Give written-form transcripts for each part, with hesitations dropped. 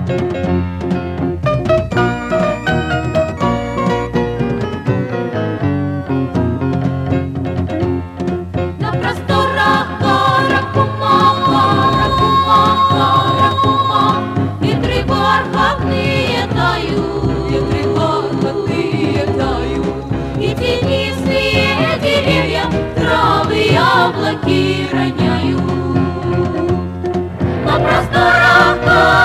Яблоки роняют. На просторах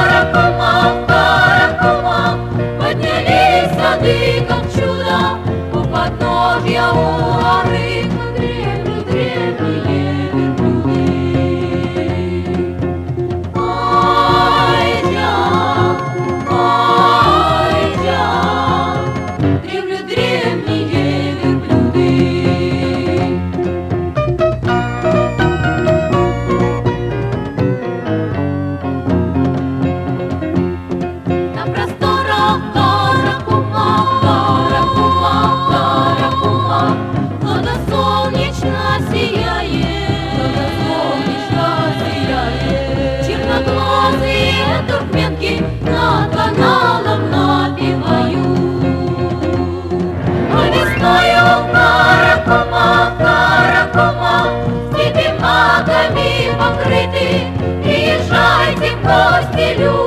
Каракума поднялись сады, как чудо, у подножья у горы древние верблюды. Ай-я, древние верблюды. Туркменки над каналом напевают. А весною Каракума, степи маками покрыты. Приезжайте в гости, люди.